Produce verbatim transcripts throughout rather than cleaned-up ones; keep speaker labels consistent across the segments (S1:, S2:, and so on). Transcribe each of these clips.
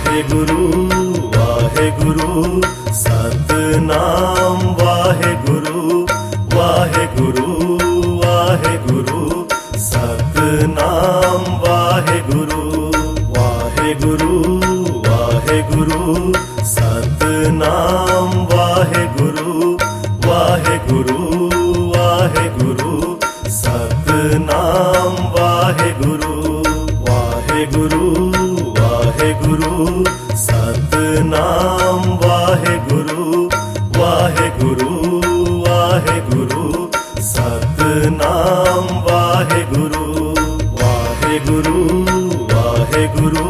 S1: Waheguru Waheguru Satnam Waheguru Waheguru Waheguru Satnam Waheguru Waheguru Waheguru Satnam Waheguru Waheguru Waheguru Satnam Waheguru Waheguru Waheguru Satnam Waheguru Waheguru Waheguru Satnam Waheguru Waheguru Waheguru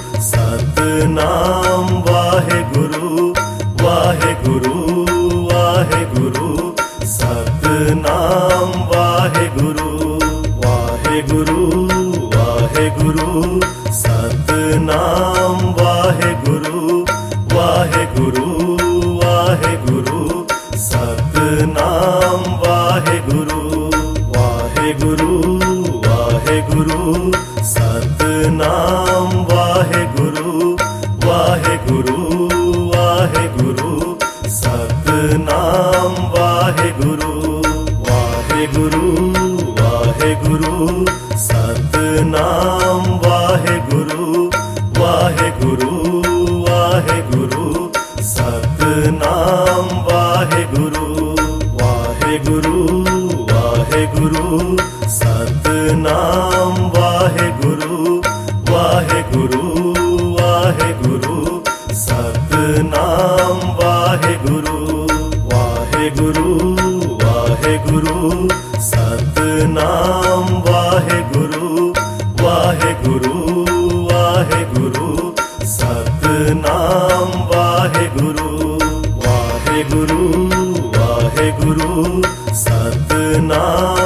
S1: Satnam Waheguru Waheguru Waheguru Satnam Waheguru Waheguru Waheguru Satnam Waheguru Waheguru Waheguru Satnam Waheguru Waheguru Waheguru Satnam Waheguru Waheguru Waheguru Satnam Waheguru Waheguru Waheguru Satnam Waheguru Waheguru Waheguru Satnam Waheguru Waheguru Waheguru Satnam Waheguru Waheguru Waheguru Satnam Waheguru Waheguru Waheguru Satnam Waheguru Waheguru Waheguru Satnam Waheguru Waheguru Waheguru Satnam